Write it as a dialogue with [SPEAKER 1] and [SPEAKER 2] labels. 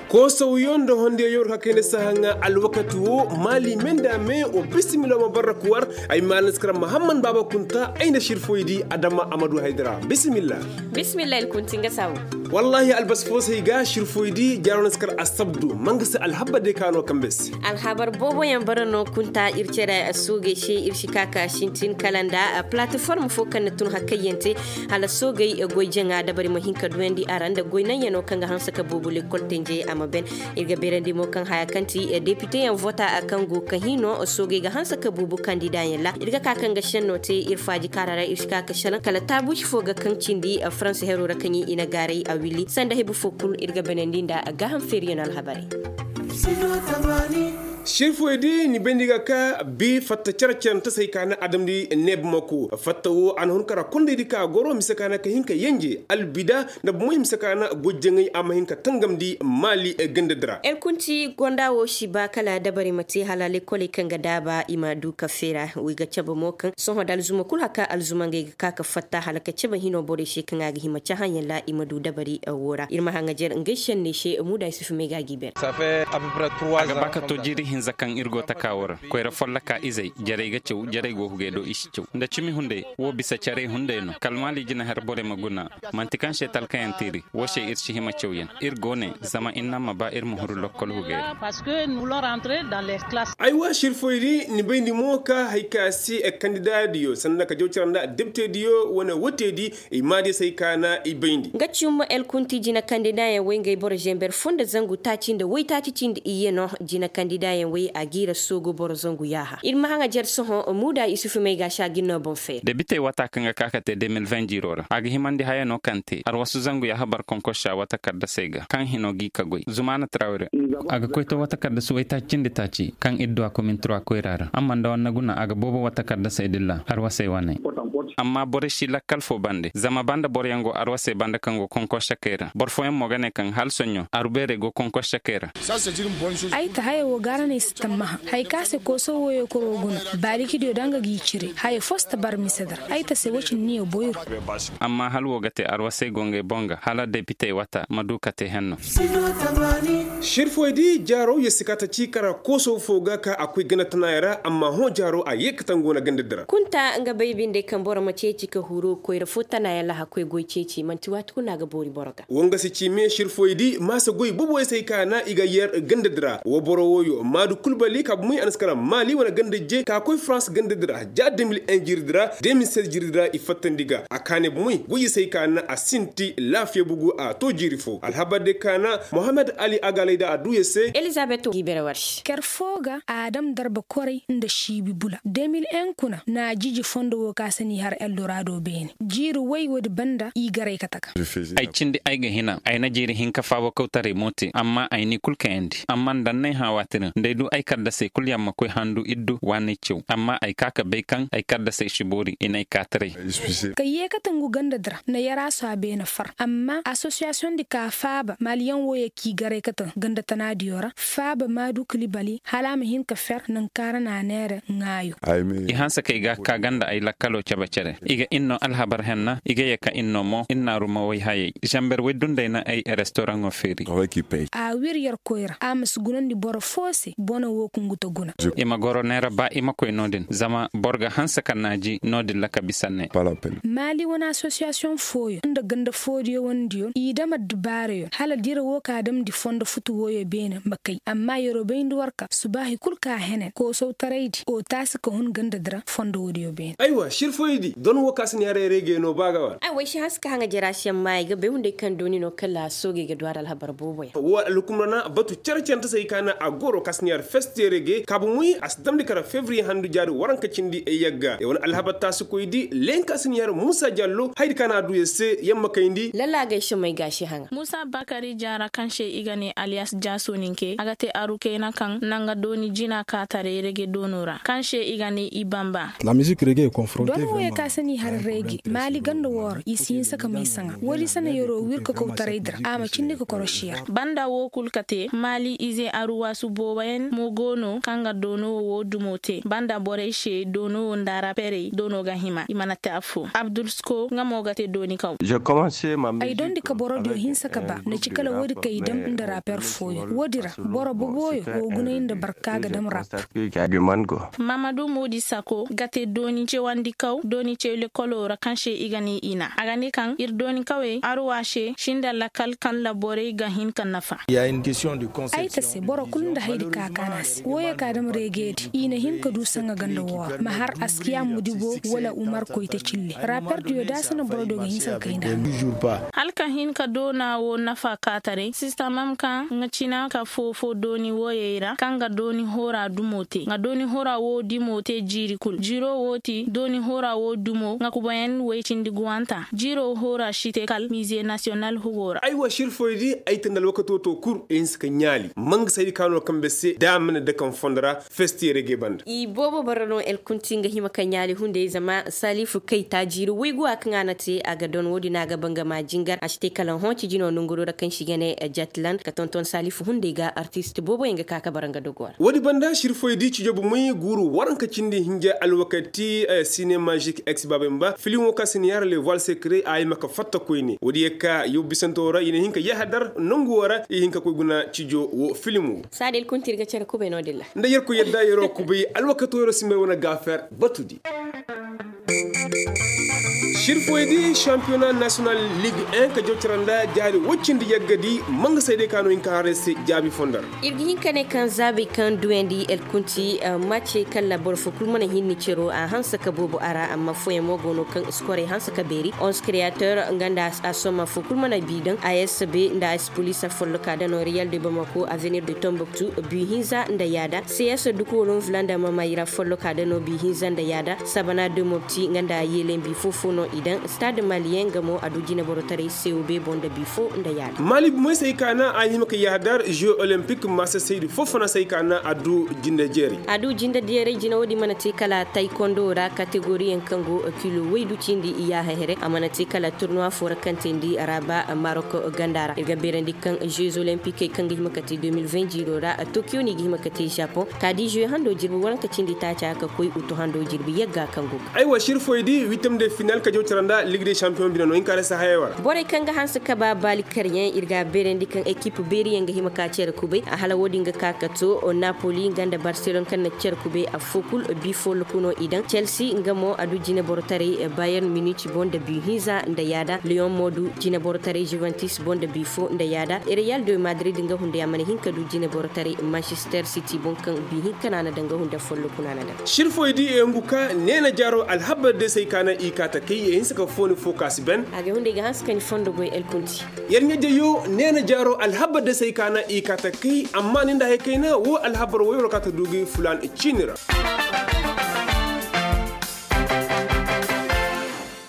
[SPEAKER 1] ko sawyondo honde yor hakene sahanga alwakatu wo mali menda me o bismillah mubarakwar ay malskara muhammad baba kunta ayna shirfoydi adama amadou haydara bismillah
[SPEAKER 2] el kuntinga saw
[SPEAKER 1] wallahi albas fosay ga shirfoydi jaronaskar asabdu mangasa alhabade kano kambes
[SPEAKER 2] alhabar bobo yan barano kunta ircera asuge she irshikaka shintin kalanda platform fo kan tun hakayente hala sogay goyjenga dabari mahinka duendi aranda goynan yano kanga hansaka bobule koltenje amaben irga berandi mo kan haya kanti député en vota akango kahino soge ga hansaka bubu candidat yalla irga ka kanga shennote irfaji karara irshikaka shalan kala tabushi fo ga kan cindi france hero rakani ina gare a wili sanda hebu fokul irga benendinda ga han ferional habari
[SPEAKER 1] shirfoydi ni bendiga ka bi fatta charachan ta sai kana adamdi neb mako fatta wo an hun kara konde di ka goro misakana ka hinka yenje albida na muhim sakana gojjengai ama hinka tangamdi mali gendedra
[SPEAKER 2] el kunti gonda wo shiba kala dabari mate halale kole kanga daba imadu kafera wiga chaba mokan so hodal zuma kul haka alzumange ka fatta halaka chaba hino bore she kanga ga hima chahan yalla imadu dabari wora irma hanga jer ngeshen ne she muda sifu mega giber
[SPEAKER 3] ça fait à peu près 3 ans
[SPEAKER 4] baka to jiri zakan irgo takawara koyra follaka izai jareyga cew jareygo hugedo iscew nda cimi hunde wo bisa care hunde no kalmali jina har bore maguna mantikan shetal kayantiri wo she irci hima cewyen irgone zama inna maba ir muhuru lokol hugedo
[SPEAKER 5] parce que nous voulons rentrer dans les classes
[SPEAKER 1] aywa shirfoydi ni bendi moka haykasi candidat dio sanna ka jowtiranda député dio wona wotedi e madi sai kana e bendi
[SPEAKER 2] ngacum el kunti jina candidat ya wengay bor jember fonda zangu tacinde way tacinde iyeno jina candidat ya way agira sogo borzongu yaha ilma hanga jer soho muda isufu mega shagino bon fe
[SPEAKER 4] debite wata kanga kakate 2020 jirora agi himandi hayano kante ar wasu zangu ya habar konkosha wata kadda sega kan hinogi kagoy zumana trawre aga koyto wata kadda suwaita cinde tachi kan iddo akomin 3 koyrara amma nda wannaguna aga bobo wata kadda saydilla ar wasay wane amma bore shila kalfo bande zama banda boryango arwase banda kango konkosha kera borfoyam mogane kan hal sonyo arbere go konkosha kera
[SPEAKER 6] ay ta hayo garane stamma hay kase ko so woyo ko roguna bariki dio danga gicire hay fosta bar misadar ay ta se wocin niyo boyro
[SPEAKER 4] amma hal wogate arwase gonge bonga hala député wata madukate henno
[SPEAKER 1] shirfoydi jaro yesikata cikara ko so foga ka akwai ganatana yara amma ho jaro a yekatango na gandadara
[SPEAKER 2] kunta nga baybinde kan bora maceci ka huro koyra fotana yalla hakoy goyceci manti wat kuna ga bori borga
[SPEAKER 1] wonga si cime shirfoydi masa goy bobo sai kana iga yer gandadara wo boro woyo madu kulbali ka muy anaskara mali wana gandaje ka koy france gandadara ja 2001 jirdira 2016 jirdira ifatandiga akane muy goyi sai kana asinti lafiya bugu a to jirifo alhabade kana mohammed ali agalayda aduye se
[SPEAKER 2] elizabeth gibere warsh
[SPEAKER 6] kerfoga adam darba kore nda shibi bula 2001 kuna na jiji fondo wo kasani har eldorado beni jiru way wodi banda i garay kataka
[SPEAKER 4] ay cindi ay ga hina ay na jiri hinka fawo kawtare moti amma ay ni kulka endi amma danne hawatina ndeydu ay kadda se kul yamma koy handu iddu wani cew amma ay kaka bekan ay kadda se shibori inay katare
[SPEAKER 6] kaye katangu ganda dra na yara so abena far amma association de ka faba maliyan woye ki garay katan ganda tanadiora faba madu kulibali halama hinka fer nan karana nere ngayo
[SPEAKER 4] i hansa kay ga ka ganda ay lakalo chabacere iga inno alhabar henna iga yaka inno mo inna ruma way haye jamber weddunde na ay restaurant o feri
[SPEAKER 6] a wir yer koyra amas gunandi boro fosi bona wo kunguto guna
[SPEAKER 4] ima goro nera ba ima koy nodin zama borga hansa kanaji nodin laka bisanne
[SPEAKER 6] mali wana association foyo nda ganda fodio wondio idama dubare hala dira wo ka dam di fondo futu woyo bena makay amma yoro beindu warka subahi kulka hene ko so taraydi o tasika hun ganda dra fondo wodio bena
[SPEAKER 1] aywa shirfoydi don wo kasni yare rege no bagawa
[SPEAKER 2] ay way shi haska hanga jarashiyan mai ga be hunde kan doni no kala soge ga dwara alhabar boboya
[SPEAKER 1] wa lukumrana batu charchanta sai kana agoro kasniyar festerege kabu muy asdamdi kara fevrier handu jaru waranka cindi e yagga e won alhabata su koydi len kasniyar musa jallo haydi kana duye se yamma kayndi
[SPEAKER 2] lalla ga shi mai gashi hanga
[SPEAKER 5] musa bakari jara kanshe igane alias jaso ninke agate aruke na kan nanga doni jina ka tare rege donora kanshe igane ibamba
[SPEAKER 7] la musique reggae est confrontée
[SPEAKER 6] don woye kasani har rege mali ganda wor isin saka mai sanga wori sana yoro wirko ko tare dra ama cindi ko koroshiya
[SPEAKER 5] banda wo kulkate mali ize aruwa su boba bayan mogono kanga dono wo dumote banda bore she dono ndara pere dono ga hima imana tafu Abdul Sko ngamogate doni kaw
[SPEAKER 7] je commencé ma
[SPEAKER 6] ay dondi ka boro dio hinsa ka ba na cikala wodi kay dam ndara per foyo wodira boro boboyo wo guna inda barkaga dam rap
[SPEAKER 5] Mamadou Modi Sako gate doni ce wandi kaw doni ce le kolora kanche igani ina agani kan ir doni kawe arwashe shinda lakal kan labore ga hin kan nafa
[SPEAKER 8] il y a une question de conception
[SPEAKER 6] ay tase boro kulunda haydi ka kanas woya ka dam regedi ina hin ka du sanga ganda wo ma har askiya mudibo wala Umar koyte chille rapper dio dasana boro do hin sa kayna
[SPEAKER 5] halka hin ka dona wo nafa katare systemam kan ngachina ka fofo doni woyera kanga doni hora dumote nga doni hora wo dimote jiri kul jiro woti doni hora wo dumo nga kubayan waiting guanta jiro hora shite kal musée national hugora
[SPEAKER 1] aywa shirfoydi aytandal wakato to kur inska nyali mang saydi kano kambesse damana de kan fondara festiere ge band
[SPEAKER 2] I bobo barano el kuntinga hima kanyali hunde zama salifu kaita jiro wegu akngana te aga don wodi naga banga ma jingar ashte kalan honci jino nunguro da kan shigane Jetland ka tonton salifu hunde ga artiste bobo yenga kaka baranga dogwar
[SPEAKER 1] wodi banda shirfoydi ci jobu muy guru waranka cindi hinja alwakati ciné magique ex babemba film wo kasiniyar le voile secret ay maka fatta koyni wodi ka yobbi santora ina hinka yahadar nongu wara hinka ko guna cijo wo filmu
[SPEAKER 2] sadel kuntirga cere kube no dilla
[SPEAKER 1] ndayer ko yedda yero kubi alwakato yero simbe wona gafer batudi shirfoydi championnat national ligue 1 ka jotranda jaari woccindi yaggadi manga sayde kano in karese jaabi fondar
[SPEAKER 2] irgi hinkane kan zabi kan duendi el kunti matche kala borfo kulmana hinni cero a hansa ka bobo ara amma foye mogono kan score hansa ka beri ons créateur nganda asoma fo kulmana bidan ASB nda as police follo ka dano Real de Bamako avenir de Tombouctou bihinza nda yada CS duko lon vlando mamayira follo ka dano bihinza nda yada sabana de mopti nganda yelembi fofono idan stade malien gamo adu jina borotare COB bonda bifo nda yada
[SPEAKER 1] mali moy say kana anyi maka yahdar jeux olympique massa seydi fofana say kana adu jinda jeri jina wodi manati kala taekwondo ra categorie en kango kilo weydu cindi iya here amanati kala tournoi fora kantendi araba Maroc gandara irga berendi kan jeux olympique kangi makati 2020 jiro ra Tokyo ni gi makati Japon kadi jeux hando jirbi waranka cindi tacha ka koy uto hando jirbi yagga kango aywa shirfoydi 8e de finale ka jotranda ligue des champions binano in kala sahayawara bore kanga hansa ka ba bali karien irga berendi kan équipe beri yanga himaka cere kubay a hala wodi nga kakato o Napoli ganda Barcelona kan na cere kubay a fokul bifol kuno idan Chelsea ngamo adu jina borotare Bayern Munich bonda bihiza nda yada Lyon modu jina borotare Juventus bonda bifo nda yada Real de Madrid nga hunde yamane hinka du jina borotare Manchester City bonkan bihin kanana danga hunde follo kunana da shirfoydi e nguka nena jaro alhabba de say kana ikata kay e hinka foni focus ben aga hunde ga hanska ni fondo boy el kunti yer ngeje yo nena jaro alhabba de say kana ikata kay amma ninda he kayna wo alhabbar wo yorkata dugi fulan e chinira